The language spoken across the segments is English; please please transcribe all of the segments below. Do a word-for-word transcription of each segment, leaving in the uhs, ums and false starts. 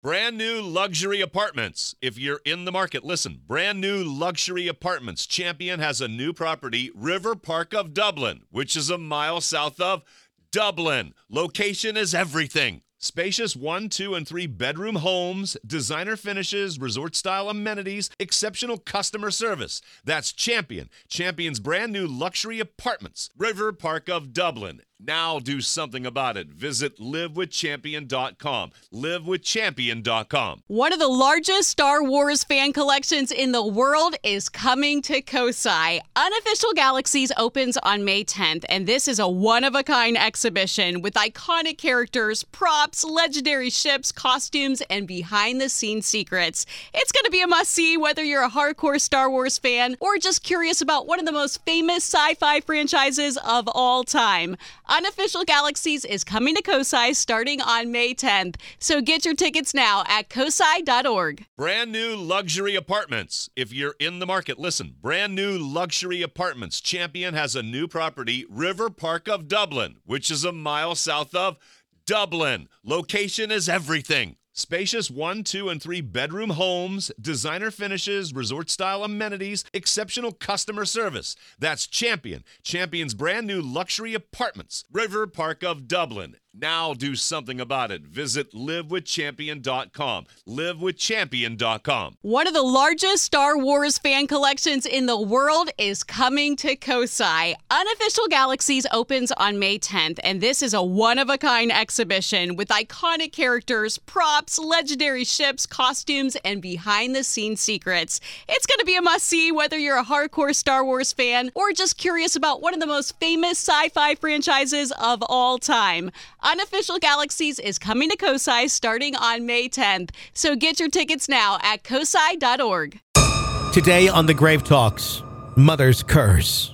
Brand new luxury apartments. If you're in the market, listen. Brand new luxury apartments. Champion has a new property, River Park of Dublin, which is a mile south of Dublin. Location is everything. Spacious one, two, and three bedroom homes, designer finishes, resort-style amenities, exceptional customer service. That's Champion. Champion's brand new luxury apartments. River Park of Dublin. Now do something about it. Visit live with champion dot com. live with champion dot com. One of the largest Star Wars fan collections in the world is coming to Kosai. Unofficial Galaxies opens on May tenth, and this is a one-of-a-kind exhibition with iconic characters, props, legendary ships, costumes, and behind-the-scenes secrets. It's going to be a must-see whether you're a hardcore Star Wars fan or just curious about one of the most famous sci-fi franchises of all time. Unofficial Galaxies is coming to Kosai starting on May tenth, so get your tickets now at kosai dot org. Brand new luxury apartments. If you're in the market, listen. Brand new luxury apartments. Champion has a new property, River Park of Dublin, which is a mile south of Dublin. Location is everything. Spacious one, two, and three bedroom homes, designer finishes, resort-style amenities, exceptional customer service. That's Champion. Champion's brand new luxury apartments. River Park of Dublin. Now do something about it. Visit live with champion dot com. live with champion dot com. One of the largest Star Wars fan collections in the world is coming to Kosai. Unofficial Galaxies opens on May tenth, and this is a one-of-a-kind exhibition with iconic characters, props, legendary ships, costumes, and behind-the-scenes secrets. It's going to be a must-see whether you're a hardcore Star Wars fan or just curious about one of the most famous sci-fi franchises of all time. Unofficial Galaxies is coming to Kosai starting on May tenth, so get your tickets now at kosai dot org. Today on The Grave Talks, Mother's Curse.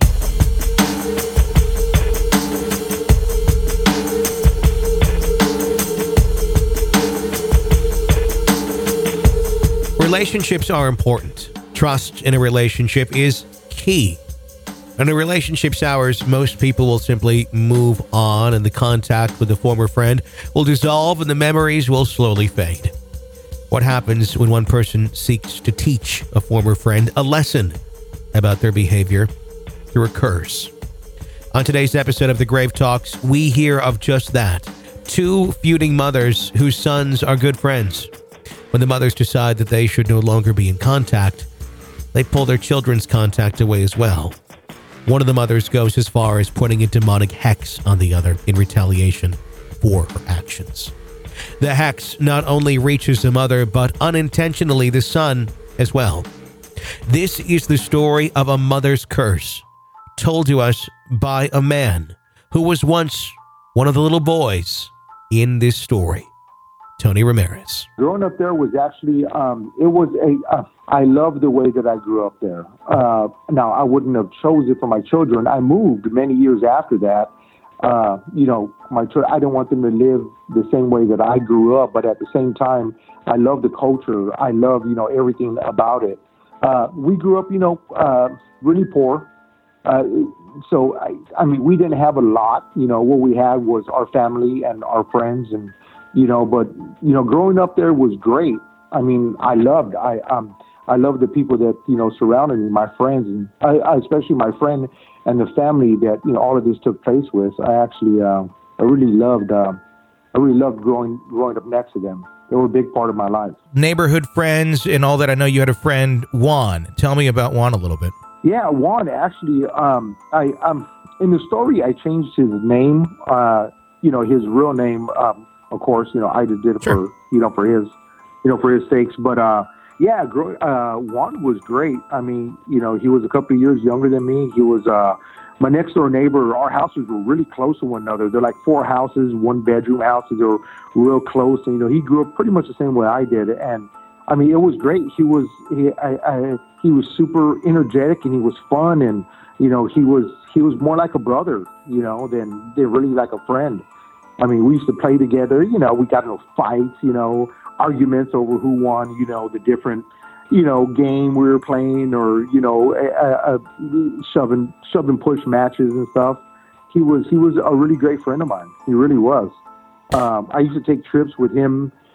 Relationships are important. Trust in a relationship is key. In a relationship sours, most people will simply move on, and the contact with a former friend will dissolve and the memories will slowly fade. What happens when one person seeks to teach a former friend a lesson about their behavior through a curse? On today's episode of The Grave Talks, we hear of just that. Two feuding mothers whose sons are good friends. When the mothers decide that they should no longer be in contact, they pull their children's contact away as well. One of the mothers goes as far as putting a demonic hex on the other in retaliation for her actions. The hex not only reaches the mother, but unintentionally the son as well. This is the story of a mother's curse, told to us by a man who was once one of the little boys in this story. Tony Ramirez. Growing up there was actually, um, it was a, uh, I love the way that I grew up there. Uh, now, I wouldn't have chosen it for my children. I moved many years after that. Uh, you know, my ch- I don't want them to live the same way that I grew up, but at the same time, I love the culture. I love, you know, everything about it. Uh, we grew up, you know, uh, really poor. Uh, so, I, I mean, we didn't have a lot. You know, what we had was our family and our friends and, you know, but, you know, growing up there was great. I mean, I loved, I, um, I loved the people that, you know, surrounded me, my friends, and I, I, especially my friend and the family that, you know, all of this took place with. I actually, uh, I really loved, uh, I really loved growing, growing up next to them. They were a big part of my life. Neighborhood friends and all that. I know you had a friend, Juan. Tell me about Juan a little bit. Yeah, Juan, actually, um, I, um, in the story, I changed his name, uh, you know, his real name, um, of course, you know, I just did it Sure. for, you know, for his, you know, for his sakes. But, uh, yeah, gro- uh, Juan was great. I mean, you know, he was a couple of years younger than me. He was, uh, my next door neighbor. Our houses were really close to one another. They're like four houses, one bedroom houses. They were real close. And, you know, he grew up pretty much the same way I did. And I mean, it was great. He was, he, I, I, he was super energetic and he was fun. And, you know, he was, he was more like a brother, you know, than, than really like a friend. I mean, we used to play together, you know, we got into fights, you know, arguments over who won, you know, the different, you know, game we were playing or, you know, a, a shoving, shove and push matches and stuff. He was, he was a really great friend of mine. He really was. Um, I used to take trips with him,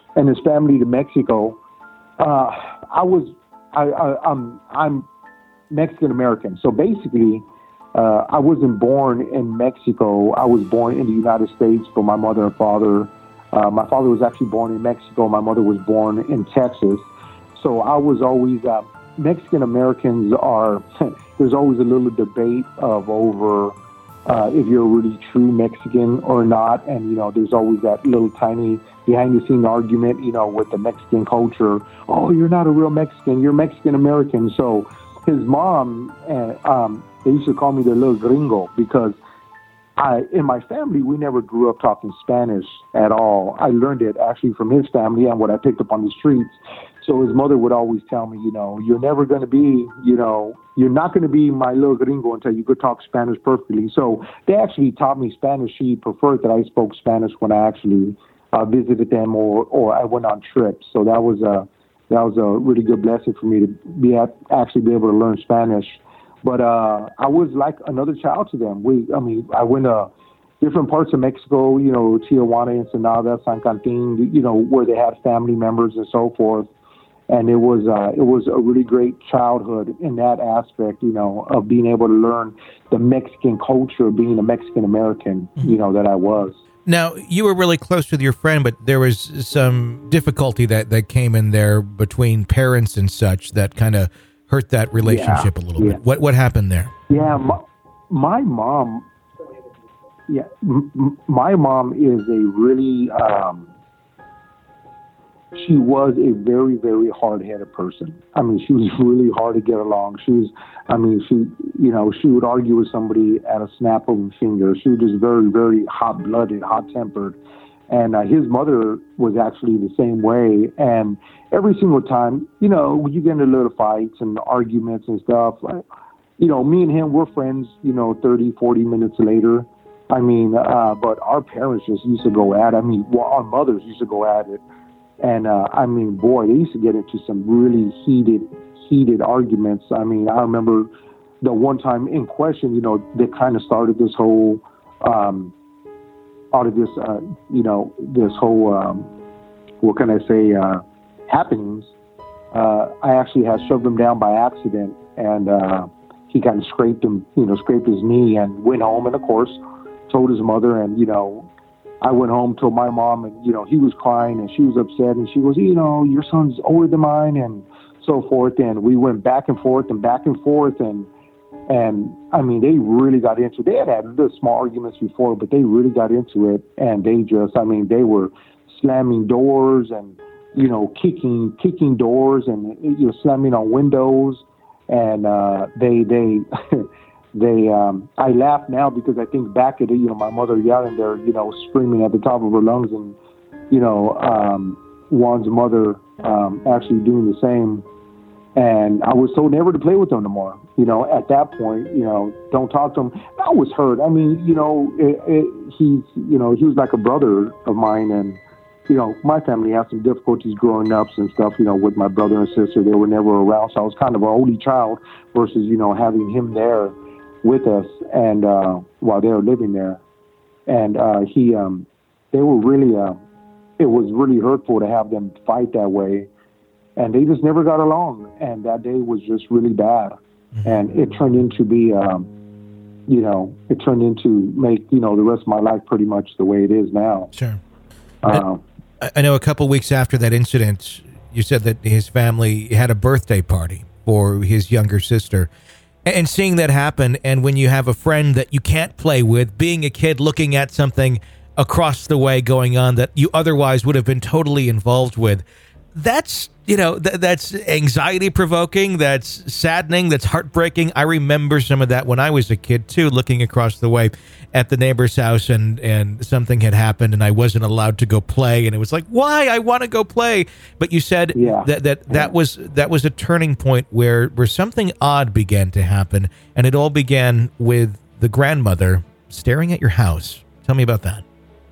and his family to Mexico. Uh, I was, I, I, I'm, I'm Mexican American. So basically, uh, I wasn't born in Mexico. I was born in the United States, but my mother and father, uh, my father was actually born in Mexico. My mother was born in Texas. So I was always, uh, Mexican Americans are, there's always a little debate of over uh, if you're a really true Mexican or not. And, you know, there's always that little tiny behind the scene argument, you know, with the Mexican culture. Oh, you're not a real Mexican. You're Mexican American. So his mom, uh, um, they used to call me the little gringo because I, in my family, we never grew up talking Spanish at all. I learned it actually from his family and what I picked up on the streets. So his mother would always tell me, you know, you're never going to be, you know, you're not going to be my little gringo until you could talk Spanish perfectly. So they actually taught me Spanish. She preferred that I spoke Spanish when I actually uh, visited them or, or I went on trips. So that was a, that was a really good blessing for me to be at, actually be able to learn Spanish. But uh, I was like another child to them. We, I mean, I went to different parts of Mexico, you know, Tijuana, Ensenada, San Quintin, you know, where they had family members and so forth. And it was uh, it was a really great childhood in that aspect, you know, of being able to learn the Mexican culture, being a Mexican American, you know, that I was. Now, you were really close with your friend, but there was some difficulty that, that came in there between parents and such that kind of hurt that relationship yeah, a little yeah. bit. What what happened there? Yeah, my, my mom, yeah, m- my mom is a really, um, she was a very, very hard-headed person. I mean, she was really hard to get along. She was, I mean, she, you know, she would argue with somebody at a snap of a finger. She was just very, very hot-blooded, hot-tempered. And uh, his mother was actually the same way. And every single time, you know, when you get into little fights and arguments and stuff, like, you know, me and him, we're friends, you know, thirty, forty minutes later. I mean, uh, but our parents just used to go at it. I mean, well, our mothers used to go at it. And, uh, I mean, boy, they used to get into some really heated, heated arguments. I mean, I remember the one time in question, you know, they kind of started this whole, um, out of this, uh, you know, this whole, um, what can I say, uh, happenings. Uh, I actually had shoved him down by accident, and uh, he kind of scraped him, you know, scraped his knee and went home. And, of course, told his mother, and, you know, I went home, told my mom, and, you know, he was crying and she was upset, and she goes, you know, your son's older than mine and so forth. And we went back and forth and back and forth. And, and I mean, they really got into it. They had had little small arguments before, but they really got into it. And they just, I mean, they were slamming doors and, you know, kicking, kicking doors and, you know, slamming on windows. And uh, they, they, They, um, I laugh now because I think back at it, you know, my mother yelling there, you know, screaming at the top of her lungs, and, you know, um, Juan's mother um, actually doing the same. And I was told never to play with them no more. You know, at that point, you know, don't talk to him. I was hurt. I mean, you know, it, it, he's, you know, he was like a brother of mine, and, you know, my family had some difficulties growing up and stuff, you know, with my brother and sister. They were never around, so I was kind of an only child versus, you know, having him there with us, and uh, while they were living there, and uh, he, um, they were really, uh, it was really hurtful to have them fight that way, and they just never got along, and that day was just really bad, mm-hmm. and it turned into be, um, you know, it turned into make, you know, the rest of my life pretty much the way it is now. Sure. Uh, I, I know a couple weeks after that incident, you said that his family had a birthday party for his younger sister. And seeing that happen, and when you have a friend that you can't play with, being a kid looking at something across the way going on that you otherwise would have been totally involved with, that's, you know, th- that's anxiety provoking, that's saddening, that's heartbreaking. I remember some of that when I was a kid too, looking across the way at the neighbor's house, and, and something had happened and I wasn't allowed to go play, and it was like, why? I want to go play. But you said yeah. that that, that was that was a turning point where, where something odd began to happen, and it all began with the grandmother staring at your house. Tell me about that.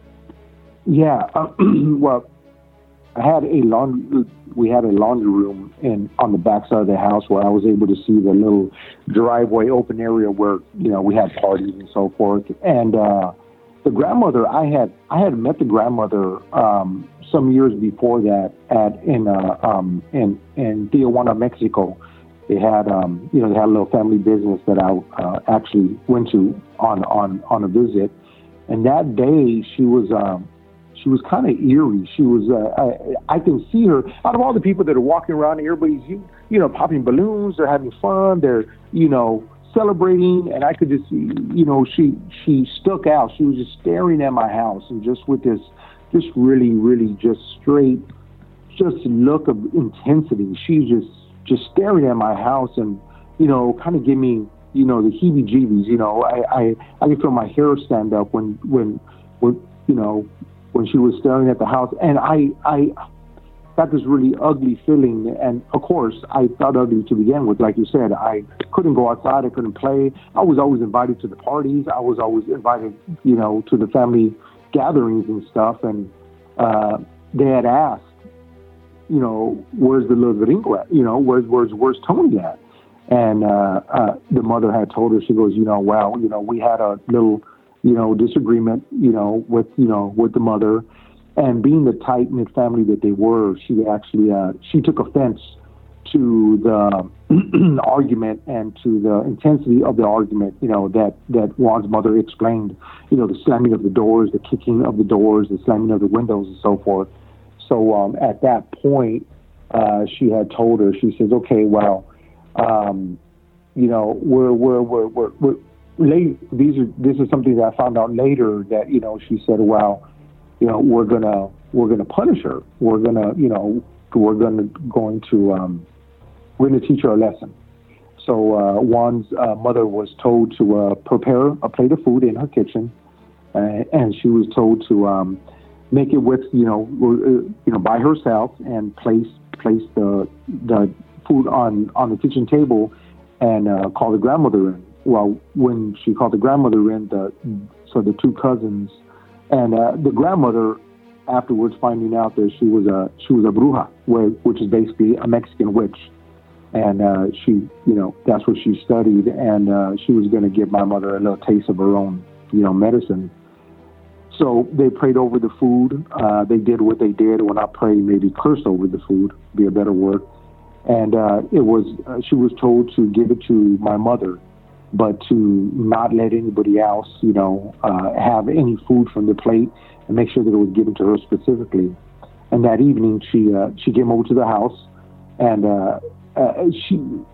Yeah, uh, well, I had a laundry, we had a laundry room in on the back side of the house where I was able to see the little driveway open area where, you know, we had parties and so forth. And uh, the grandmother, I had I had met the grandmother um, some years before that at in uh, um, in in Tijuana, Mexico. They had um, you know they had a little family business that I uh, actually went to on on on a visit, and that day she was. Um, She was kind of eerie. She was, uh, I, I can see her, out of all the people that are walking around, everybody's, you, you know, popping balloons, they're having fun, they're, you know, celebrating. And I could just see, you know, she, she stuck out. She was just staring at my house and just with this, just really, really just straight, just look of intensity. She's just, just staring at my house and, you know, kind of give me, you know, the heebie-jeebies. You know, I, I, I can feel my hair stand up when, when, when, you know, when she was staring at the house. And I, I got this really ugly feeling. And of course, I felt ugly to begin with. Like you said, I couldn't go outside. I couldn't play. I was always invited to the parties. I was always invited, you know, to the family gatherings and stuff. And uh, they had asked, you know, where's the little gringo at? You know, where's, where's, where's Tony at? And uh, uh, the mother had told her, she goes, you know, well, you know, we had a little, you know, disagreement, you know, with, you know, with the mother, and being the tight-knit family that they were, she actually, uh, she took offense to the argument and to the intensity of the argument, you know, that, that Juan's mother explained, you know, the slamming of the doors, the kicking of the doors, the slamming of the windows and so forth. So um, at that point, uh, she had told her, she says, okay, well, um, you know, we're, we're, we're, we're, we're Late, these are this is something that I found out later that, you know, she said, well, you know, we're gonna we're gonna punish her. We're gonna, you know, we're gonna going to um, we're gonna teach her a lesson. So uh, Juan's uh, mother was told to uh, prepare a plate of food in her kitchen, uh, and she was told to um, make it with, you know, uh, you know, by herself and place place the the food on on the kitchen table and uh, call the grandmother in. Well, when she called the grandmother in, the so the two cousins and uh, the grandmother, afterwards finding out that she was a she was a bruja, which is basically a Mexican witch, and uh, she, you know, that's what she studied, and uh, she was going to give my mother a little taste of her own, you know, medicine. So they prayed over the food. Uh, they did what they did. When I pray, maybe curse over the food, be a better word. And uh, it was uh, she was told to give it to my mother, but to not let anybody else, you know, uh, have any food from the plate, and make sure that it was given to her specifically. And that evening, she uh, she came over to the house, and uh, uh, she,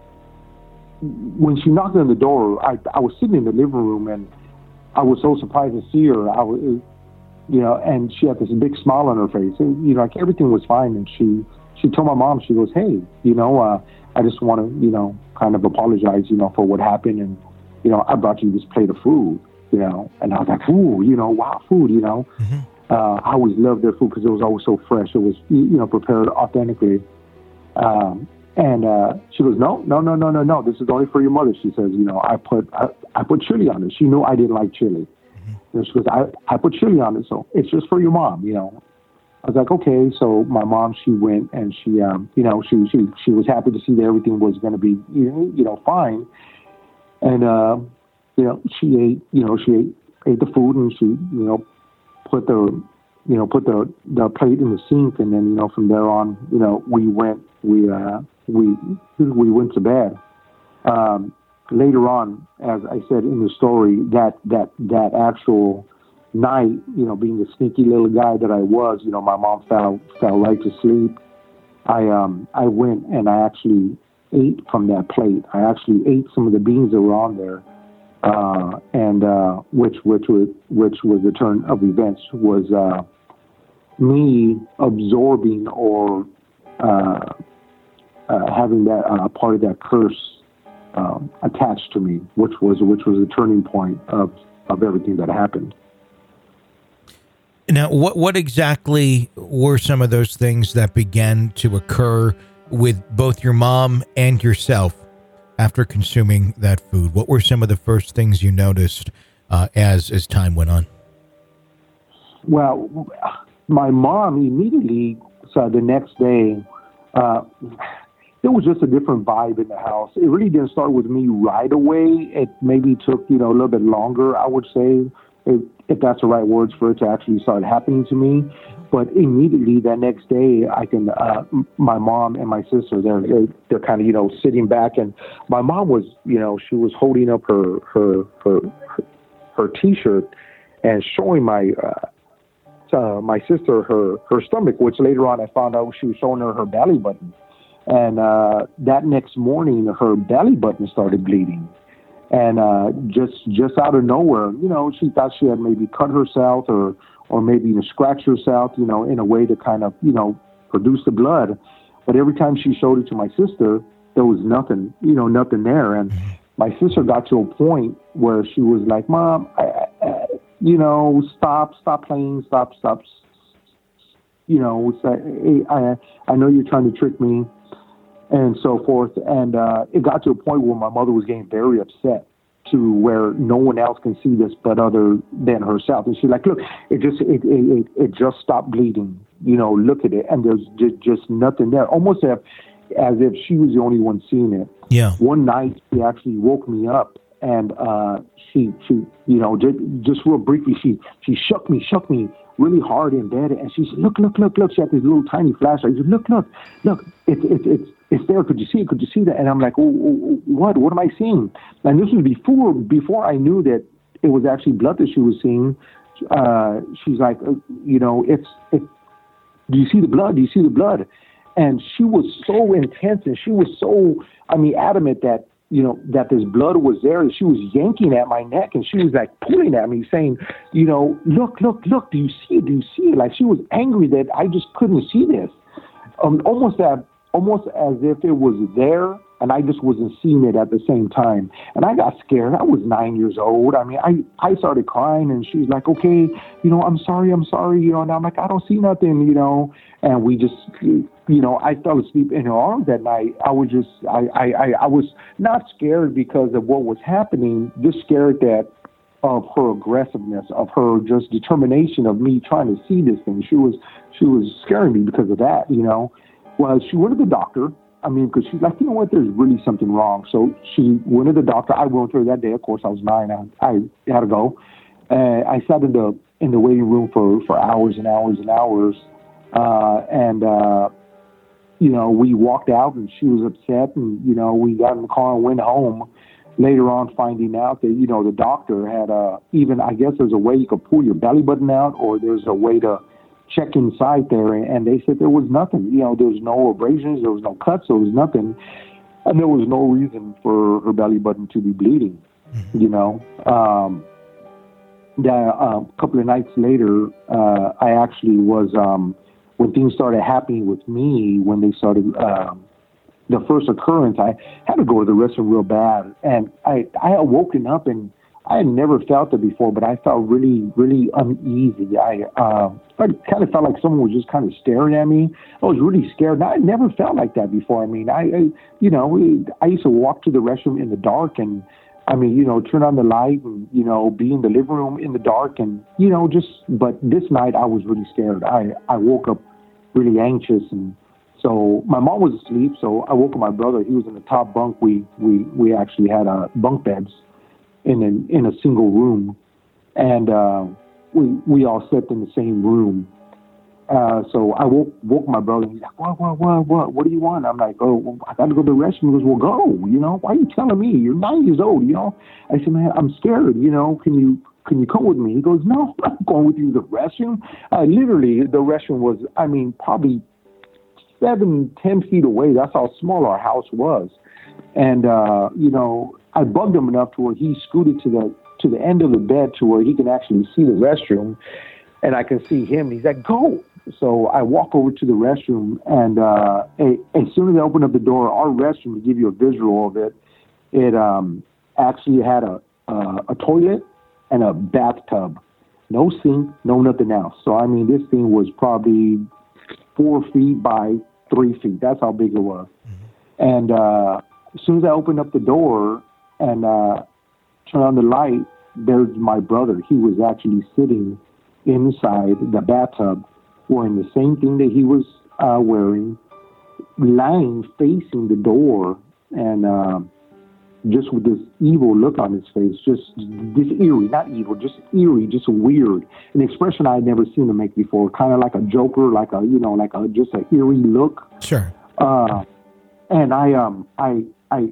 when she knocked on the door, I, I was sitting in the living room, and I was so surprised to see her. I was, you know, and she had this big smile on her face, and, you know, like everything was fine. And she she told my mom, she goes, hey, you know, uh, I just want to, you know, kind of apologize, you know, for what happened. And, you know, I brought you this plate of food, you know. And I was like, ooh, you know, wow, food, you know. Mm-hmm. Uh, I always loved their food because it was always so fresh. It was, you know, prepared authentically. Um, and uh, she goes, no, no, no, no, no, no. This is only for your mother. She says, you know, I put I, I put chili on it. She knew I didn't like chili. Mm-hmm. You know, she goes, I, I put chili on it, so it's just for your mom, you know. I was like, okay. So my mom, she went and she, um, you know, she she she was happy to see that everything was going to be, you know, you know, fine. And uh, you know, she ate, you know, she ate, ate the food, and she, you know, put the, you know, put the the plate in the sink, and then, you know, from there on, you know, we went, we uh, we we went to bed. Um, later on, as I said in the story, that that that actual night, you know, being the sneaky little guy that I was, you know, my mom fell fell right to sleep. I um I went and I actually ate from that plate. I actually ate some of the beans that were on there, uh, and uh, which which was which was the turn of events was uh, me absorbing or uh, uh, having that uh, part of that curse um, attached to me, which was which was the turning point of of everything that happened. Now, what what exactly were some of those things that began to occur with both your mom and yourself after consuming that food? What were some of the first things you noticed uh, as as time went on? Well, my mom immediately, so the next day, uh, there was just a different vibe in the house. It really didn't start with me right away. It maybe took, you know, a little bit longer, I would say, if, if that's the right words for it to actually start happening to me. But immediately that next day, I can, uh, my mom and my sister, they're, they're, they're kind of, you know, sitting back, and my mom was, you know, she was holding up her, her, her, her, her t-shirt and showing my, uh, uh, my sister her, her stomach, which later on I found out she was showing her her belly button. And, uh, that next morning, her belly button started bleeding. And, uh, just, just out of nowhere, you know, she thought she had maybe cut herself or, or maybe even scratch herself, you know, in a way to kind of, you know, produce the blood. But every time she showed it to my sister, there was nothing, you know, nothing there. And my sister got to a point where she was like, Mom, I, I, you know, stop, stop playing, stop, stop. You know, it's like, hey, I, I know you're trying to trick me and so forth. And uh, it got to a point where my mother was getting very upset, to where no one else can see this but other than herself. And she's like, look, it just it it, it just stopped bleeding. You know, look at it. And there's just, just nothing there. Almost as, as if she was the only one seeing it. Yeah. One night, she actually woke me up, and uh, she, she, you know, just, just real briefly, she, she shook me, shook me really hard in bed. And she said, look, look, look, look. She had this little tiny flashlight. She said, look, look, look, it's, it's, it's, it's there. Could you see it? Could you see that? And I'm like, oh, oh, what? What am I seeing? And this was before before I knew that it was actually blood that she was seeing. Uh, she's like, uh, you know, it's, it, do you see the blood? Do you see the blood? And she was so intense, and she was so, I mean, adamant that, you know, that this blood was there. And she was yanking at my neck, and she was like pulling at me saying, you know, look, look, look, do you see it? Do you see it? Like, she was angry that I just couldn't see this. Um, almost that, almost as if it was there and I just wasn't seeing it at the same time. And I got scared. I was nine years old. I mean, I, I started crying, and she's like, okay, you know, I'm sorry, I'm sorry, you know, and I'm like, I don't see nothing, you know, and we just, you know, I fell asleep in her arms that night. I was just, I, I, I was not scared because of what was happening, just scared that of her aggressiveness, of her just determination of me trying to see this thing. She was, she was scaring me because of that, you know. Well, she went to the doctor. I mean, because she's like, you know what, there's really something wrong. So she went to the doctor. I went with her that day. Of course, I was nine. I, I had to go. Uh, I sat in the in the waiting room for, for hours and hours and hours. Uh, and, uh, you know, we walked out, and she was upset. And, you know, we got in the car and went home. Later on, finding out that, you know, the doctor had uh, even, I guess there's a way you could pull your belly button out, or there's a way to check inside there, and they said there was nothing. You know, there was no abrasions, there was no cuts, there was nothing, and there was no reason for her belly button to be bleeding. Mm-hmm. You know, um, the, uh, a couple of nights later, uh, I actually was um, when things started happening with me, when they started um, the first occurrence, I had to go to the restroom real bad, and I I had woken up, and I had never felt it before, but I felt really, really uneasy. I, uh, I kind of felt like someone was just kind of staring at me. I was really scared. And I had never felt like that before. I mean, I, I, you know, I used to walk to the restroom in the dark, and I mean, you know, turn on the light and, you know, be in the living room in the dark, and, you know, just, but this night I was really scared. I, I woke up really anxious, and so my mom was asleep. So I woke up my brother. He was in the top bunk. We, we, we actually had uh, bunk beds in a, in a single room, and uh, we we all slept in the same room. Uh, so I woke woke my brother. He's like, what, what, what, what, what do you want? I'm like, oh, well, I got to go to the restroom. He goes, well, go. You know, why are you telling me? You're nine years old. You know, I said, man, I'm scared. You know, can you can you come with me? He goes, no, I'm not going with you to the restroom. Uh, literally, the restroom was, I mean, probably seven, ten feet away. That's how small our house was, and uh, you know. I bugged him enough to where he scooted to the to the end of the bed to where he can actually see the restroom, and I can see him. He's like, "Go!" So I walk over to the restroom, and uh, as soon as I open up the door, our restroom, to give you a visual of it, it um, actually had a, a a toilet and a bathtub, no sink, no nothing else. So I mean, this thing was probably four feet by three feet. That's how big it was. Mm-hmm. And uh, as soon as I opened up the door and uh, turn on the light, there's my brother. He was actually sitting inside the bathtub wearing the same thing that he was uh, wearing, lying facing the door. And uh, just with this evil look on his face, just this eerie, not evil, just eerie, just weird, an expression I had never seen him make before, kind of like a Joker, like a, you know, like a, just an eerie look. Sure. Uh, and I, um, I, I,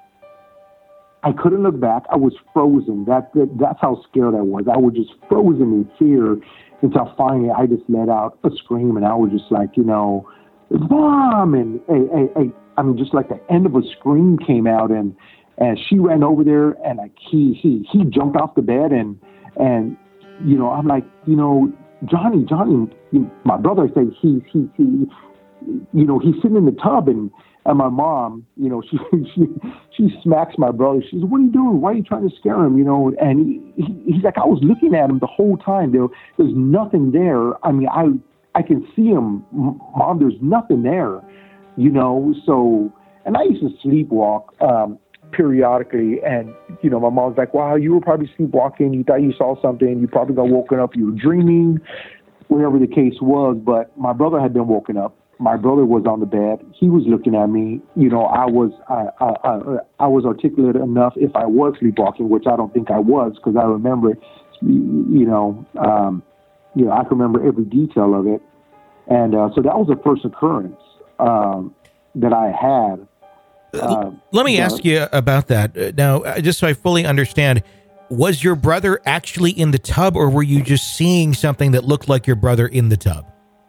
I couldn't look back. I was frozen. That, that that's how scared I was. I was just frozen in fear until finally I just let out a scream, and I was just like, you know, Mom, and a, a, a, I mean, just like the end of a scream came out, and and she ran over there, and like he he he jumped off the bed, and and you know, I'm like, you know, Johnny, Johnny, my brother said he he he, you know, he's sitting in the tub, and. And my mom, you know, she she she smacks my brother. She says, "What are you doing? Why are you trying to scare him?" You know, and he, he, he's like, "I was looking at him the whole time. There, there's nothing there. I mean, I I can see him, Mom. There's nothing there, you know." So, and I used to sleepwalk um, periodically, and you know, my mom's like, "Wow, you were probably sleepwalking. You thought you saw something. You probably got woken up. You were dreaming, whatever the case was." But my brother had been woken up. My brother was on the bed. He was looking at me. You know, I was I, I, I, I was articulate enough if I was sleepwalking, which I don't think I was, because I remember, you know, um, you know, I can remember every detail of it. And uh, so that was the first occurrence um, that I had. Uh, Let me ask you about that. Now, just so I fully understand, was your brother actually in the tub, or were you just seeing something that looked like your brother in the tub?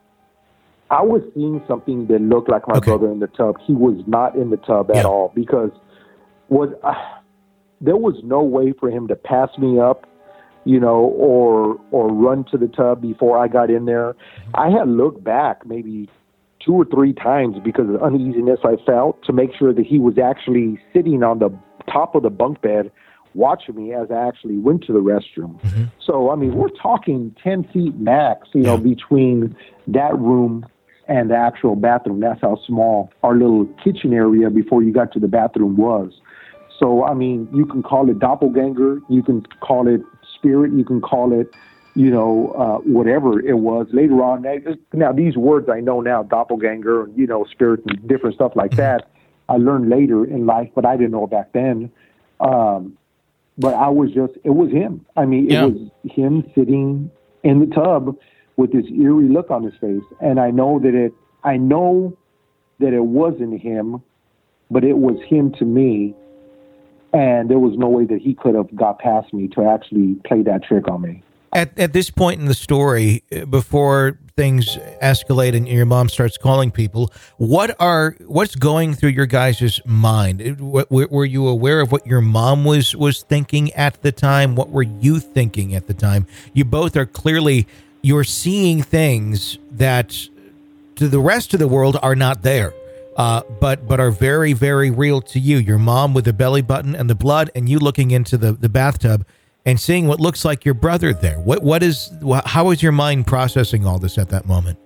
I was seeing something that looked like my okay. brother in the tub. He was not in the tub at yeah. all, because what uh, there was no way for him to pass me up, you know, or or run to the tub before I got in there. I had looked back maybe two or three times because of the uneasiness I felt, to make sure that he was actually sitting on the top of the bunk bed watching me as I actually went to the restroom. Mm-hmm. So, I mean, we're talking ten feet max, you know, yeah. between that room and the actual bathroom. That's how small our little kitchen area before you got to the bathroom was. So, I mean, you can call it doppelganger, you can call it spirit, you can call it, you know, uh, whatever it was. Later on, now these words I know now, doppelganger, you know, spirit, and different stuff like that, I learned later in life, but I didn't know back then. Um, but I was just, it was him. I mean, yeah. it was him sitting in the tub with this eerie look on his face. And I know that it, I know that it wasn't him, but it was him to me. And there was no way that he could have got past me to actually play that trick on me. At at this point in the story, before things escalate and your mom starts calling people, what are what's going through your guys' mind? What, were you aware of what your mom was was thinking at the time? What were you thinking at the time? You both are clearly, you're seeing things that to the rest of the world are not there, uh, but but are very, very real to you. Your mom with the belly button and the blood, and you looking into the, the bathtub and seeing what looks like your brother there. What what is how is your mind processing all this at that moment?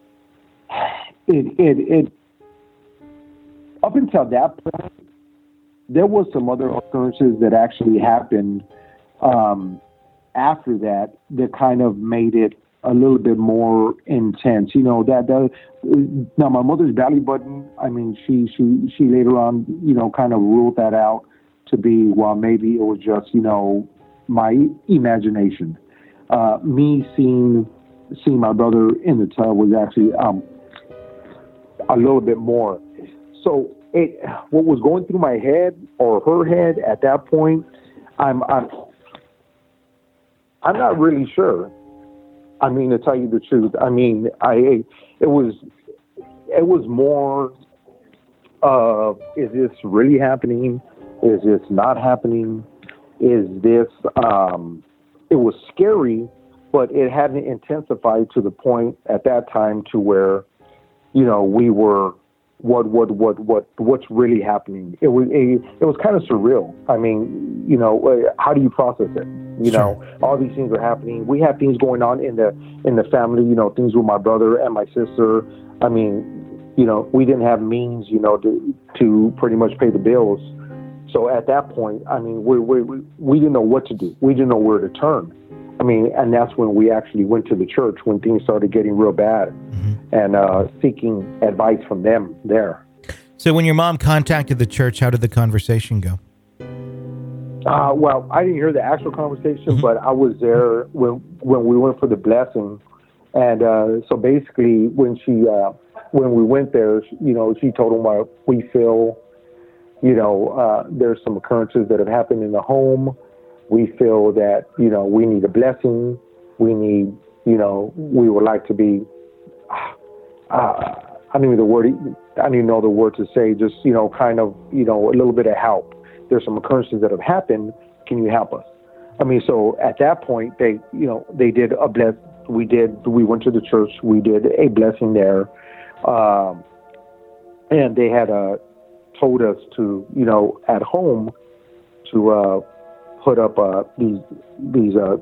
It it, it up until that point, there was some other occurrences that actually happened um, after that that kind of made it a little bit more intense. You know, that, that now my mother's belly button, I mean, she she she later on, you know, kind of ruled that out to be, well, maybe it was just, you know, my imagination. Uh, me seeing seeing my brother in the tub was actually um, a little bit more. So it, what was going through my head or her head at that point, I'm I'm I'm not really sure. I mean, to tell you the truth, I mean, I it was it was more of, is this really happening? Is this not happening? Is this, um, it was scary, but it hadn't intensified to the point at that time to where, you know, we were, what, what, what, what, what's really happening? It was, a, it was kind of surreal. I mean, you know, how do you process it? You sure. know, all these things are happening. We have things going on in the, in the family, you know, things with my brother and my sister. I mean, you know, we didn't have means, you know, to, to pretty much pay the bills. So at that point, I mean, we, we we didn't know what to do. We didn't know where to turn. I mean, and that's when we actually went to the church, when things started getting real bad, mm-hmm. and uh, seeking advice from them there. So when your mom contacted the church, how did the conversation go? Uh, well, I didn't hear the actual conversation, Mm-hmm. but I was there when when we went for the blessing. And uh, so basically, when she uh, when we went there, you know, she told him, uh, we feel, you know, uh, there's some occurrences that have happened in the home. We feel that, you know, we need a blessing. We need, you know, we would like to be, uh, I don't even the word, I don't even know the word to say, just, you know, kind of, you know, a little bit of help. There's some occurrences that have happened. Can you help us? I mean, so at that point, they, you know, they did a bless. We did, we went to the church. We did a blessing there. Um, and they had uh, told us to, you know, at home to uh, put up uh, these, these uh,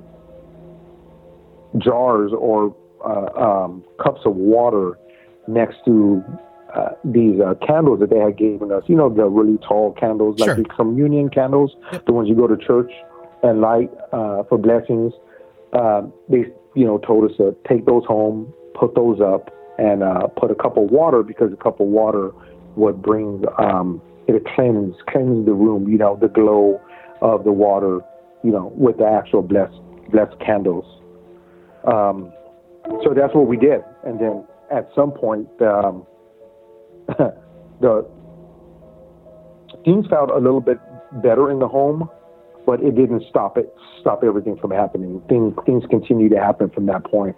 jars or uh, um, cups of water next to uh, these uh, candles that they had given us. You know, the really tall candles, Sure. like the communion candles, Yep. the ones you go to church and light uh, for blessings. Uh, they, you know, told us to take those home, put those up, and uh, put a cup of water, because a cup of water would bring, um, it cleanse, cleanse the room, you know, the glow of the water, you know, with the actual blessed, blessed candles. Um, so that's what we did. And then at some point, um, the things felt a little bit better in the home, but it didn't stop it, stop everything from happening. Things, things continue to happen from that point.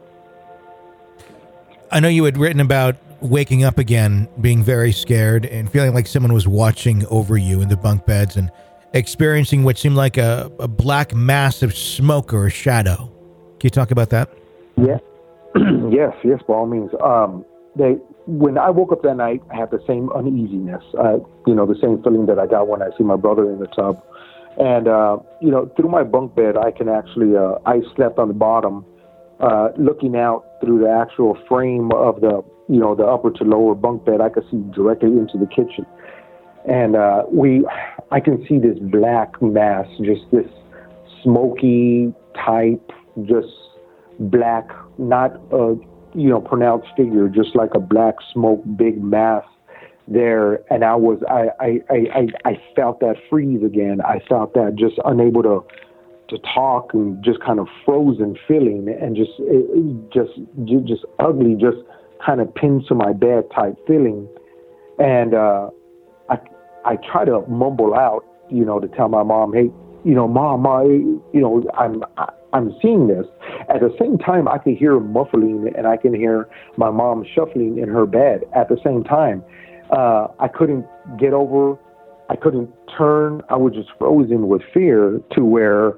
I know you had written about waking up again, being very scared and feeling like someone was watching over you in the bunk beds and experiencing what seemed like a, a black mass of smoke or a shadow. Can you talk about that? Yeah. yes, yes, by all means. Um, they, when I woke up that night, I had the same uneasiness, uh, you know, the same feeling that I got when I see my brother in the tub. And, uh, you know, through my bunk bed, I can actually, uh, I slept on the bottom, uh, looking out through the actual frame of the, you know, the upper to lower bunk bed. I could see directly into the kitchen. And uh, we, I can see this black mass, just this smoky type, just black, not a, you know, pronounced figure, just like a black smoke, big mass there. And I was, I, I, I, I felt that freeze again. I felt that just unable to, to talk and just kind of frozen feeling and just, it, just, just ugly, just kind of pinned to my bed type feeling. And, uh, I, I try to mumble out, you know, to tell my mom, hey, you know, mom, I, you know, I'm, I'm seeing this. At the same time, I can hear muffling and I can hear my mom shuffling in her bed at the same time. Uh, I couldn't get over, I couldn't turn. I was just frozen with fear to where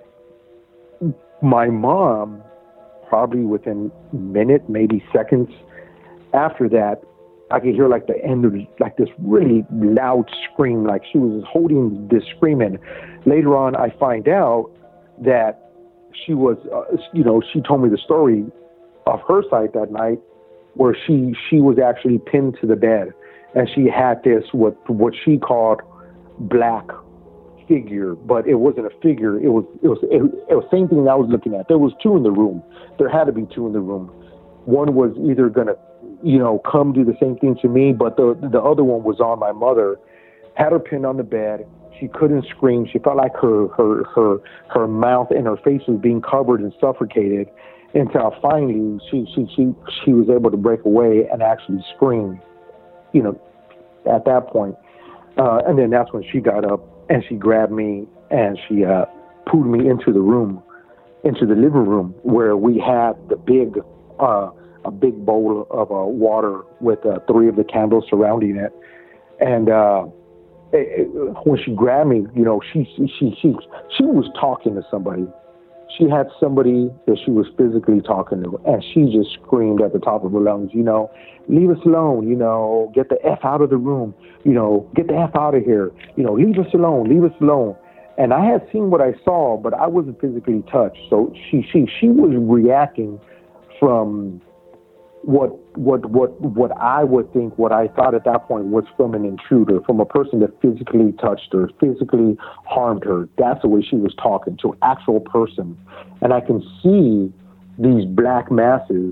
my mom, probably within a minute, maybe seconds after that, I could hear like the end of like this really loud scream, like she was holding this screaming. Later on, I find out that she was, uh, you know, she told me the story of her side that night, where she she was actually pinned to the bed, and she had this what what she called black figure, but it wasn't a figure. It was it was it, it was the same thing I was looking at. There was two in the room. There had to be two in the room. One was either gonna, you know, come do the same thing to me, but the the other one was on my mother. Had her pinned on the bed. She couldn't scream. She felt like her her her her mouth and her face was being covered and suffocated, until finally she she she she was able to break away and actually scream. You know, at that point, uh, and then that's when she got up and she grabbed me and she uh, pulled me into the room, into the living room where we had the big. Uh, a big bowl of uh, water with uh, three of the candles surrounding it. And uh, it, it, when she grabbed me, you know, she, she, she, she, she was talking to somebody. She had somebody that she was physically talking to, and she just screamed at the top of her lungs, you know, leave us alone, you know, get the F out of the room, you know, get the F out of here, you know, leave us alone, leave us alone. And I had seen what I saw, but I wasn't physically touched. So she, she, she was reacting from what what what what I would think, what I thought at that point was from an intruder, from a person that physically touched her, physically harmed her. That's the way she was talking to an actual person. And I can see these black masses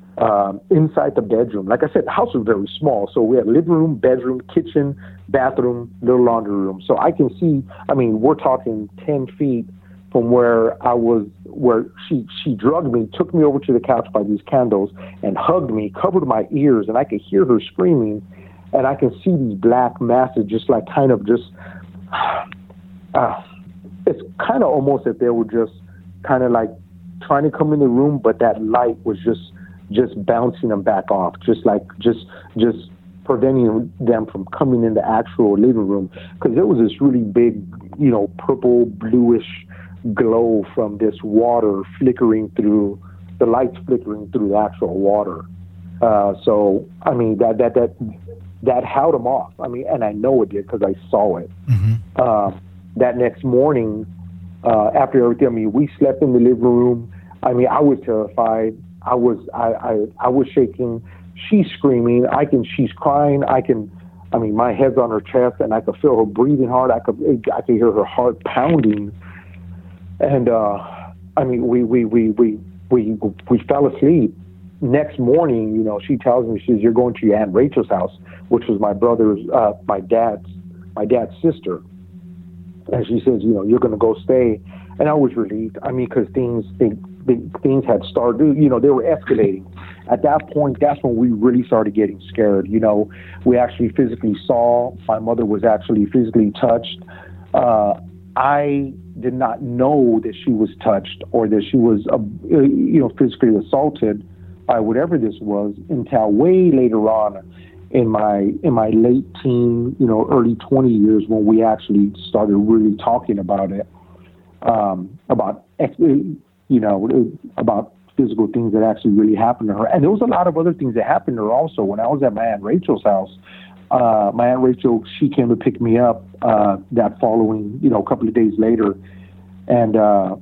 um, inside the bedroom. Like I said, the house was very small. So we had living room, bedroom, kitchen, bathroom, little laundry room. So I can see, I mean, we're talking ten feet from where I was, where she, she drugged me, took me over to the couch by these candles and hugged me, covered my ears, and I could hear her screaming. And I can see these black masses just like kind of just, uh, it's kind of almost that they were just kind of like trying to come in the room, but that light was just, just bouncing them back off, just like, just, just preventing them from coming in the actual living room. Cause there was this really big, you know, purple, bluish glow from this water flickering through, the lights flickering through the actual water. Uh, so, I mean, that, that, that, that held them off. I mean, and I know it did because I saw it. Mm-hmm. Uh, that next morning, uh, after everything, I mean, we slept in the living room. I mean, I was terrified. I was, I, I, I was shaking. She's screaming. I can, she's crying. I can, I mean, my head's on her chest and I could feel her breathing hard. I could, I could hear her heart pounding. And, uh, I mean, we, we, we, we, we, we fell asleep. Next morning, you know, she tells me, she says, you're going to your Aunt Rachel's house, which was my brother's, uh, my dad's, my dad's sister. And she says, you know, you're going to go stay. And I was relieved. I mean, because things, they, they, things had started, you know, they were escalating. At that point, that's when we really started getting scared. You know, we actually physically saw, my mother was actually physically touched. Uh, I did not know that she was touched or that she was, uh, you know, physically assaulted by whatever this was until way later on in my in my late teen, you know, early twenty years when we actually started really talking about it, um, about you know about physical things that actually really happened to her. And there was a lot of other things that happened to her also. When I was at my Aunt Rachel's house, uh, my Aunt Rachel, she came to pick me up uh, that following, you know, a couple of days later, and uh,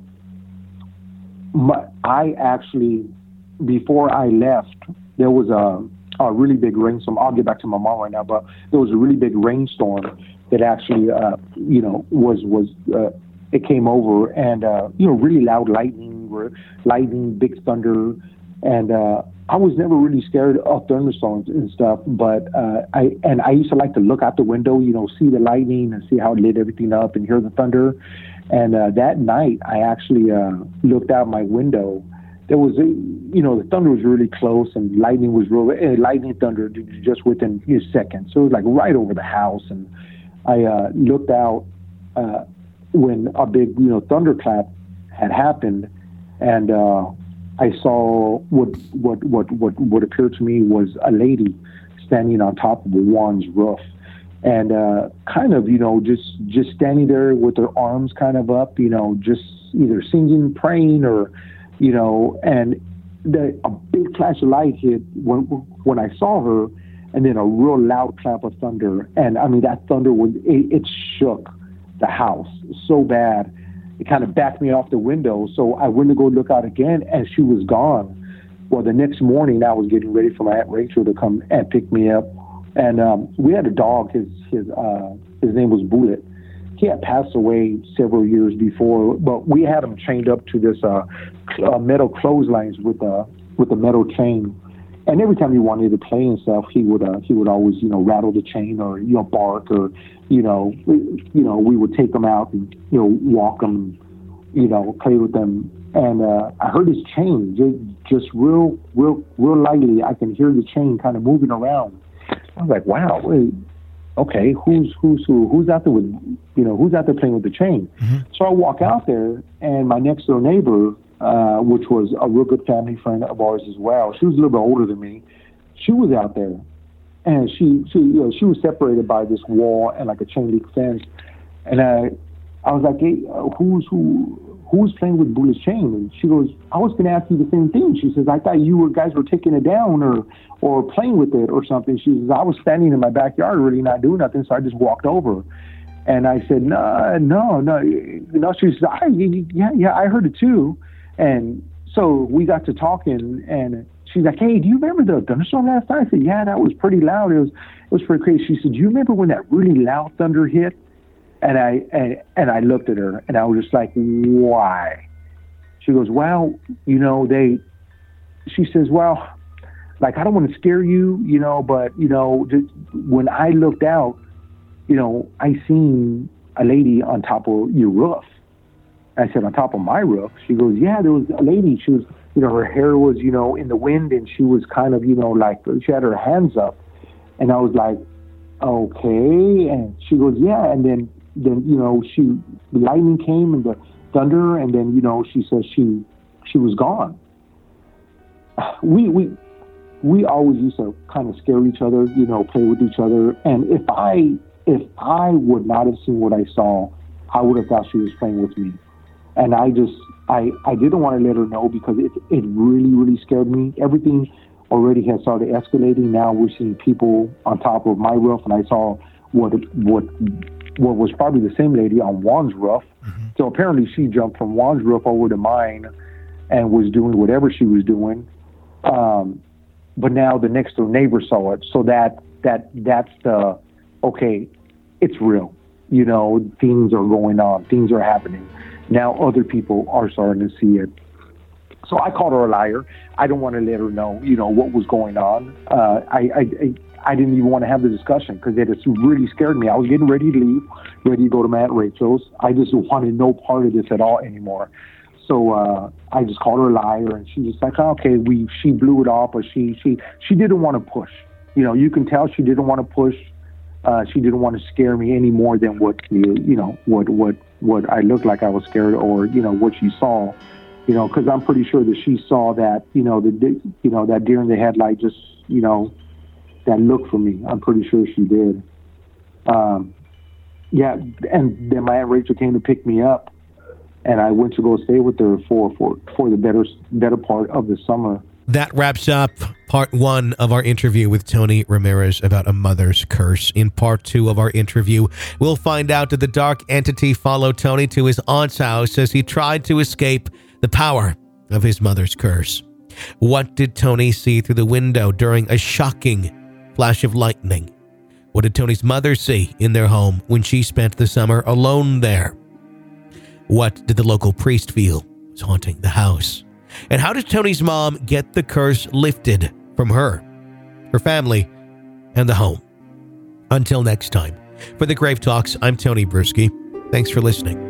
my, I actually. Before I left, there was a, a really big rainstorm. I'll get back to my mom right now, but there was a really big rainstorm that actually, uh, you know, was, was, uh, it came over and, uh, you know, really loud lightning, lightning, big thunder. And, uh, I was never really scared of thunderstorms and stuff, but, uh, I, and I used to like to look out the window, you know, see the lightning and see how it lit everything up and hear the thunder. And, uh, that night I actually, uh, looked out my window. There was, a, you know, the thunder was really close and lightning was real, uh, lightning thunder just within a second. So it was like right over the house. And I uh, looked out uh, when a big, you know, thunderclap had happened. And uh, I saw what, what, what, what, what appeared to me was a lady standing on top of one's roof. And uh, kind of, you know, just, just standing there with her arms kind of up, you know, just either singing, praying, or, you know, and the, a big flash of light hit when when I saw her, and then a real loud clap of thunder. And I mean, that thunder was, it, it shook the house so bad. It kind of backed me off the window. So I went to go look out again, and she was gone. Well, the next morning, I was getting ready for my Aunt Rachel to come and pick me up. And um, we had a dog. His his uh, his name was Bullet. He had passed away several years before, but we had him chained up to this uh, uh, metal clotheslines with a with a metal chain. And every time he wanted to play and stuff, he would uh, he would always, you know, rattle the chain or, you know, bark, or, you know, we, you know, we would take him out and, you know, walk him, you know, play with them. And uh, I heard his chain just, just real, real, real lightly. I can hear the chain kind of moving around. I was like, wow, wait. Okay, who's who's who, who's out there with, you know, who's out there playing with the chain? Mm-hmm. So I walk out there, and my next door neighbor, uh, which was a real good family friend of ours as well, she was a little bit older than me. She was out there, and she she you know, she was separated by this wall and like a chain link fence. And I I was like, hey, uh, who's who? Who's playing with Bullet's chain? And she goes, I was going to ask you the same thing. She says, I thought you were, guys were taking it down or or playing with it or something. She says, I was standing in my backyard really not doing nothing, so I just walked over. And I said, no, no, no. no. She says, I, yeah, yeah, I heard it too. And so we got to talking, and she's like, hey, do you remember the thunderstorm last night? I said, yeah, that was pretty loud. It was, it was pretty crazy. She said, do you remember when that really loud thunder hit? And I and, and I looked at her, and I was just like, why? She goes, well, you know, they, she says, well, like, I don't want to scare you, you know, but, you know, just when I looked out, you know, I seen a lady on top of your roof. I said, on top of my roof? She goes, yeah, there was a lady. She was, you know, her hair was, you know, in the wind, and she was kind of, you know, like, she had her hands up. And I was like, okay. And she goes, yeah. And then, then, you know, she, the lightning came and the thunder, and then, you know, she says she, she was gone. We, we, we always used to kind of scare each other, you know, play with each other. And if I, if I would not have seen what I saw, I would have thought she was playing with me. And I just, I, I didn't want to let her know because it, it really, really scared me. Everything already had started escalating. Now we're seeing people on top of my roof, and I saw what, what, what was probably the same lady on Juan's roof. Mm-hmm. So apparently she jumped from Juan's roof over to mine and was doing whatever she was doing. Um, but now the next door neighbor saw it. So that, that, that's the, okay, it's real. You know, things are going on. Things are happening. Now other people are starting to see it. So I called her a liar. I don't want to let her know, you know, what was going on. Uh, I, I, I didn't even want to have the discussion because it has really scared me. I was getting ready to leave, ready to go to my Aunt Rachel's. I just wanted no part of this at all anymore. So uh, I just called her a liar, and she was like, oh, okay, we she blew it off, but she she she didn't want to push. You know, you can tell she didn't want to push. Uh, she didn't want to scare me any more than what you you know what what what I looked like I was scared, or you know what she saw. You know, because I'm pretty sure that she saw that you know the you know that deer in the headlight, just you know that look for me. I'm pretty sure she did. Um, yeah, and then my Aunt Rachel came to pick me up, and I went to go stay with her for for for the better better part of the summer. That wraps up part one of our interview with Tony Ramirez about a mother's curse. In part two of our interview, we'll find out did the dark entity follow Tony to his aunt's house as he tried to escape the power of his mother's curse. What did Tony see through the window during a shocking flash of lightning? What did Tony's mother see in their home when she spent the summer alone there? What did the local priest feel was haunting the house? And how did Tony's mom get the curse lifted from her, her family, and the home? Until next time, for the Grave Talks, I'm Tony Bruschi. Thanks for listening.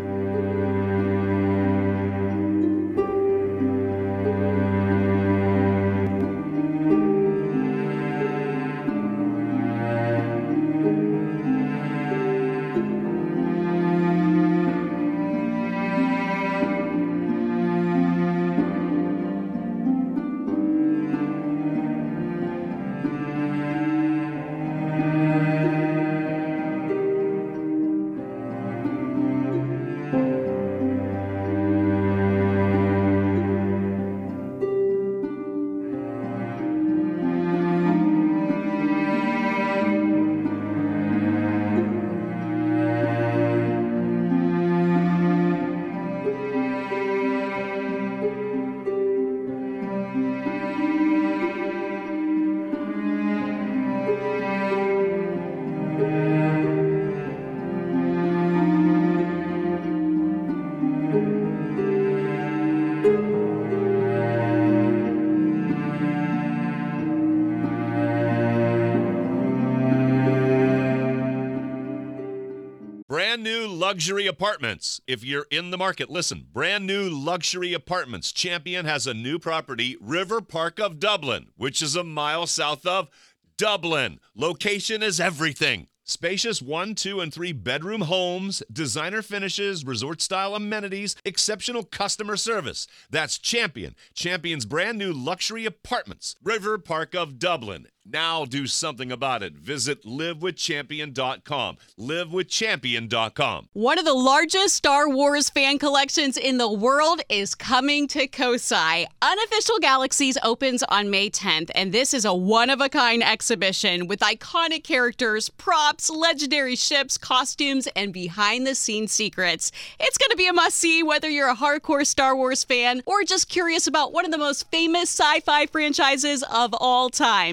Brand new luxury apartments. If you're in the market, listen. Brand new luxury apartments. Champion has a new property, River Park of Dublin, which is a mile south of Dublin. Location is everything. Spacious one, two, and three bedroom homes, designer finishes, resort-style amenities, exceptional customer service. That's Champion. Champion's brand new luxury apartments, River Park of Dublin. Now do something about it. Visit live with champion dot com. live with champion dot com. One of the largest Star Wars fan collections in the world is coming to Kosai. Unofficial Galaxies opens on May tenth, and this is a one-of-a-kind exhibition with iconic characters, props, legendary ships, costumes, and behind-the-scenes secrets. It's going to be a must-see whether you're a hardcore Star Wars fan or just curious about one of the most famous sci-fi franchises of all time.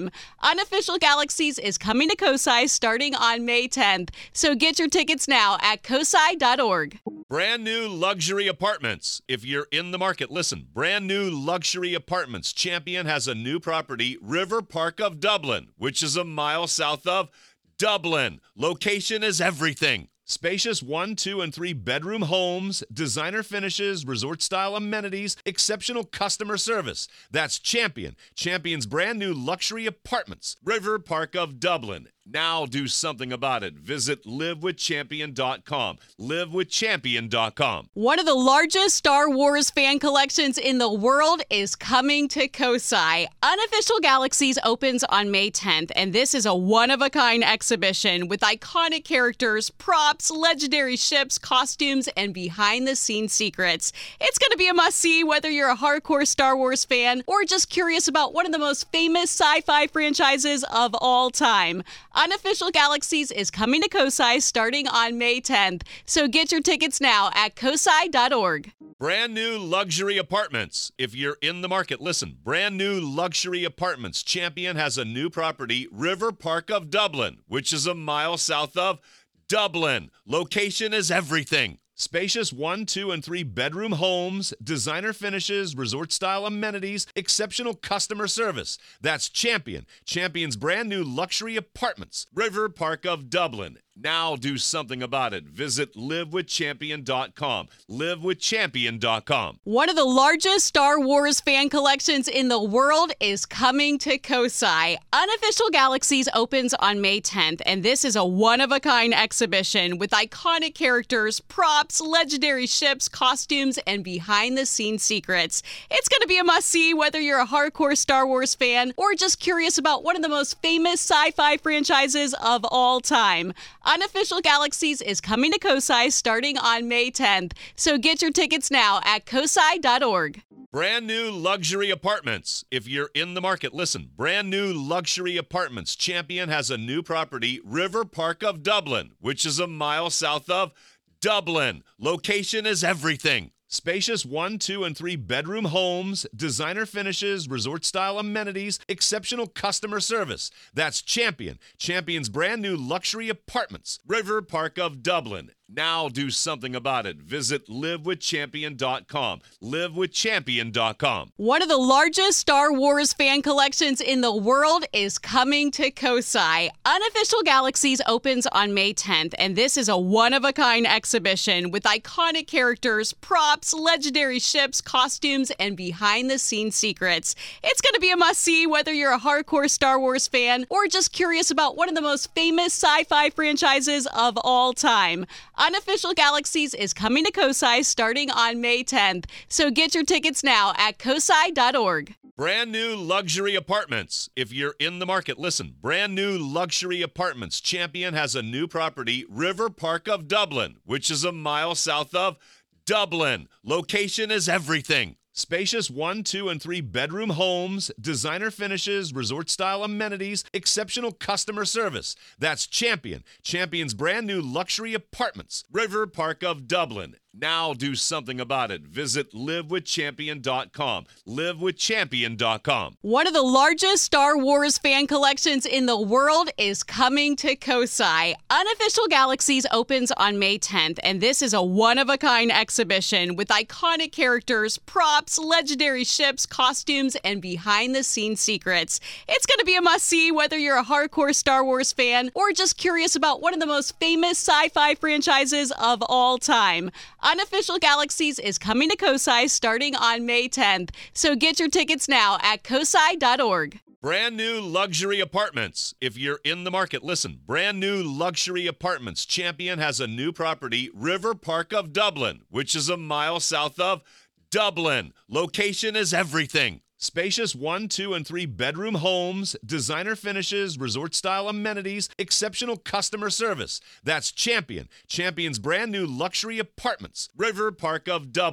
Unofficial Galaxies is coming to Kosai starting on May tenth, so get your tickets now at kosai dot org. Brand new luxury apartments. If you're in the market, listen. Brand new luxury apartments. Champion has a new property, River Park of Dublin, which is a mile south of Dublin. Location is everything. Spacious one, two, and three bedroom homes, designer finishes, resort-style amenities, exceptional customer service. That's Champion. Champion's brand new luxury apartments. River Park of Dublin. Now do something about it. Visit live with champion dot com. live with champion dot com. One of the largest Star Wars fan collections in the world is coming to Kosai. Unofficial Galaxies opens on May tenth, and this is a one-of-a-kind exhibition with iconic characters, props, legendary ships, costumes, and behind-the-scenes secrets. It's going to be a must-see whether you're a hardcore Star Wars fan or just curious about one of the most famous sci-fi franchises of all time. Unofficial Galaxies is coming to Kosai starting on May tenth, so get your tickets now at kosai dot org. Brand new luxury apartments. If you're in the market, listen. Brand new luxury apartments. Champion has a new property, River Park of Dublin, which is a mile south of Dublin. Location is everything. Spacious one, two, and three bedroom homes, designer finishes, resort-style amenities, exceptional customer service. That's Champion. Champion's brand new luxury apartments. River Park of Dublin. Now do something about it. Visit live with champion dot com. live with champion dot com. One of the largest Star Wars fan collections in the world is coming to Kosai. Unofficial Galaxies opens on May tenth, and this is a one-of-a-kind exhibition with iconic characters, props, legendary ships, costumes, and behind-the-scenes secrets. It's going to be a must-see whether you're a hardcore Star Wars fan or just curious about one of the most famous sci-fi franchises of all time. Unofficial Galaxies is coming to Kosai starting on May tenth, so get your tickets now at kosai dot org. Brand new luxury apartments. If you're in the market, listen. Brand new luxury apartments. Champion has a new property, River Park of Dublin, which is a mile south of Dublin. Location is everything. Spacious one, two, and three bedroom homes, designer finishes, resort-style amenities, exceptional customer service. That's Champion. Champion's brand new luxury apartments. River Park of Dublin. Now do something about it. Visit live with champion dot com. live with champion dot com. One of the largest Star Wars fan collections in the world is coming to Kosai. Unofficial Galaxies opens on May tenth, and this is a one-of-a-kind exhibition with iconic characters, props, legendary ships, costumes, and behind-the-scenes secrets. It's going to be a must-see whether you're a hardcore Star Wars fan or just curious about one of the most famous sci-fi franchises of all time. Unofficial Galaxies is coming to Kosai starting on May tenth, so get your tickets now at kosai dot org. Brand new luxury apartments. If you're in the market, listen. Brand new luxury apartments. Champion has a new property, River Park of Dublin, which is a mile south of Dublin. Location is everything. Spacious one, two, and three bedroom homes, designer finishes, resort-style amenities, exceptional customer service. That's Champion. Champion's brand new luxury apartments. River Park of Dublin. Now do something about it. Visit live with champion dot com. live with champion dot com. One of the largest Star Wars fan collections in the world is coming to Kosai. Unofficial Galaxies opens on May tenth, and this is a one-of-a-kind exhibition with iconic characters, props, legendary ships, costumes, and behind-the-scenes secrets. It's going to be a must-see whether you're a hardcore Star Wars fan or just curious about one of the most famous sci-fi franchises of all time. Unofficial Galaxies is coming to Kosai starting on May tenth, so get your tickets now at kosai dot org. Brand new luxury apartments. If you're in the market, listen. Brand new luxury apartments. Champion has a new property, River Park of Dublin, which is a mile south of Dublin. Location is everything. Spacious one, two, and three bedroom homes, designer finishes, resort-style amenities, exceptional customer service. That's Champion. Champion's brand new luxury apartments. River Park of Dublin.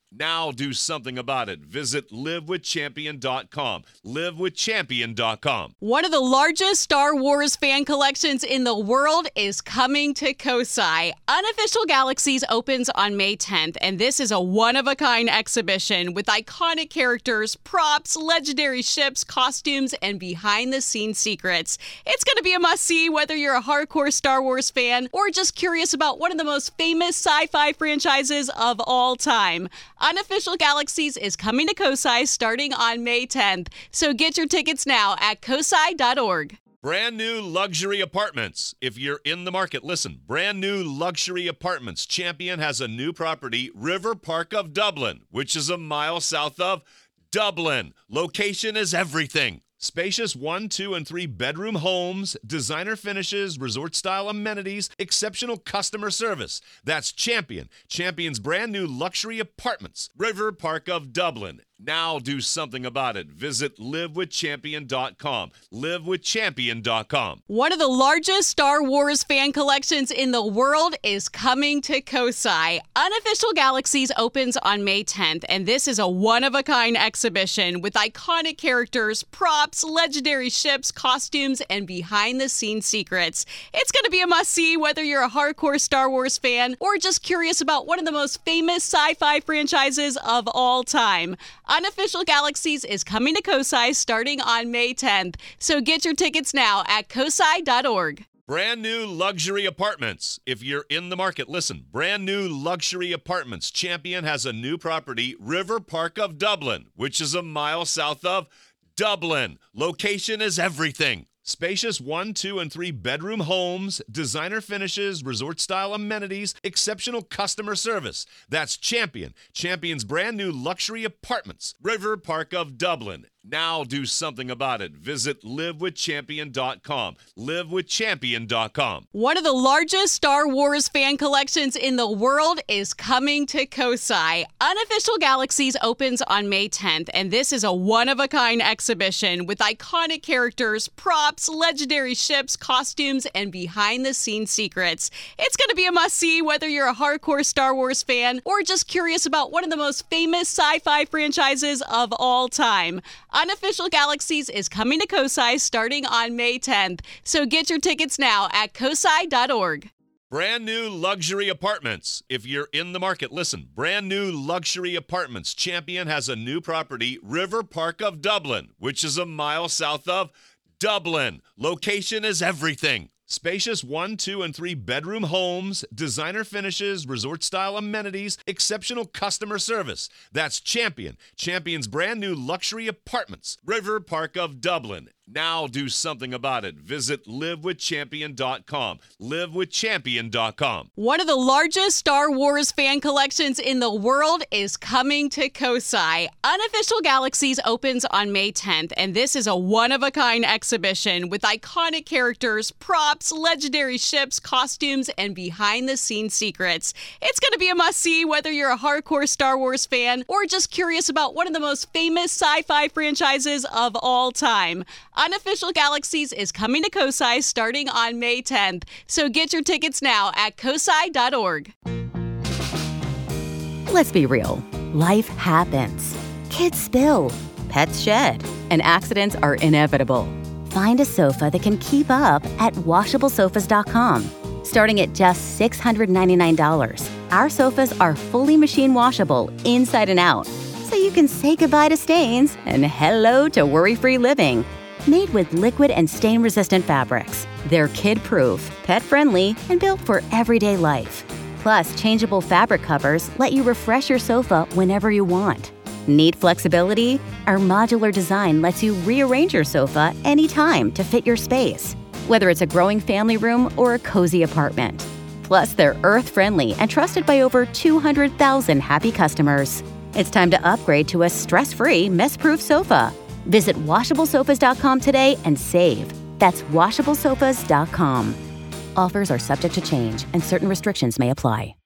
Now do something about it. Visit live with champion dot com. live with champion dot com. One of the largest Star Wars fan collections in the world is coming to Kosai. Unofficial Galaxies opens on May tenth, and this is a one-of-a-kind exhibition with iconic characters, props, legendary ships, costumes, and behind-the-scenes secrets. It's going to be a must-see whether you're a hardcore Star Wars fan or just curious about one of the most famous sci-fi franchises of all time. Unofficial Galaxies is coming to Kosai starting on May tenth, so get your tickets now at kosai dot org. Brand new luxury apartments. If you're in the market, listen. Brand new luxury apartments. Champion has a new property, River Park of Dublin, which is a mile south of Dublin. Location is everything. Spacious one, two, and three bedroom homes, designer finishes, resort-style amenities, exceptional customer service. That's Champion. Champion's brand new luxury apartments. River Park of Dublin. Now do something about it. Visit live with champion dot com. live with champion dot com. One of the largest Star Wars fan collections in the world is coming to Kosai. Unofficial Galaxies opens on May tenth, and this is a one-of-a-kind exhibition with iconic characters, props, legendary ships, costumes, and behind-the-scenes secrets. It's going to be a must-see whether you're a hardcore Star Wars fan or just curious about one of the most famous sci-fi franchises of all time. Unofficial Galaxies is coming to Kosai starting on May tenth, so get your tickets now at kosai dot org. Brand new luxury apartments. If you're in the market, listen. Brand new luxury apartments. Champion has a new property, River Park of Dublin, which is a mile south of Dublin. Location is everything. Spacious one, two, and three bedroom homes, designer finishes, resort-style amenities, exceptional customer service. That's Champion. Champion's brand new luxury apartments. River Park of Dublin. Now do something about it. Visit live with champion dot com. live with champion dot com. One of the largest Star Wars fan collections in the world is coming to Kosai. Unofficial Galaxies opens on May tenth, and this is a one-of-a-kind exhibition with iconic characters, props, legendary ships, costumes, and behind-the-scenes secrets. It's going to be a must-see whether you're a hardcore Star Wars fan or just curious about one of the most famous sci-fi franchises of all time. Unofficial Galaxies is coming to Kosai starting on May tenth, so get your tickets now at kosai dot org. Brand new luxury apartments. If you're in the market, listen. Brand new luxury apartments. Champion has a new property, River Park of Dublin, which is a mile south of Dublin. Location is everything. Spacious one, two, and three bedroom homes, designer finishes, resort-style amenities, exceptional customer service. That's Champion. Champion's brand new luxury apartments. River Park of Dublin. Now do something about it. Visit live with champion dot com. live with champion dot com. One of the largest Star Wars fan collections in the world is coming to Kosai. Unofficial Galaxies opens on May tenth, and this is a one-of-a-kind exhibition with iconic characters, props, legendary ships, costumes, and behind-the-scenes secrets. It's going to be a must-see whether you're a hardcore Star Wars fan or just curious about one of the most famous sci-fi franchises of all time. Unofficial Galaxies is coming to Kosai starting on May tenth, so get your tickets now at kosai dot org. Let's be real. Life happens. Kids spill. Pets shed. And accidents are inevitable. Find a sofa that can keep up at washable sofas dot com. Starting at just six hundred ninety-nine dollars, our sofas are fully machine washable inside and out, so you can say goodbye to stains and hello to worry-free living. Made with liquid and stain-resistant fabrics, they're kid-proof, pet-friendly, and built for everyday life. Plus, changeable fabric covers let you refresh your sofa whenever you want. Need flexibility? Our modular design lets you rearrange your sofa anytime to fit your space, whether it's a growing family room or a cozy apartment. Plus, they're earth-friendly and trusted by over two hundred thousand happy customers. It's time to upgrade to a stress-free, mess-proof sofa. Visit washable sofas dot com today and save. That's washable sofas dot com. Offers are subject to change and certain restrictions may apply.